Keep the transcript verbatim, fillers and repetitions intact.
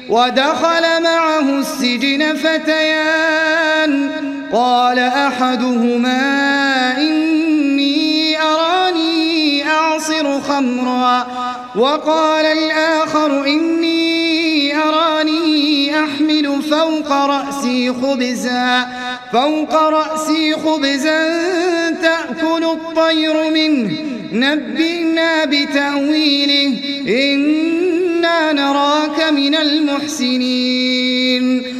ودخل معه السجن فتيان قال أحدهما إني أراني أعصر خمرا وقال الآخر إني أراني أحمل فوق رأسي خبزا فوق رأسي خبزا تأكل الطير منه نبئنا بتأويله إنا نراك من المحسنين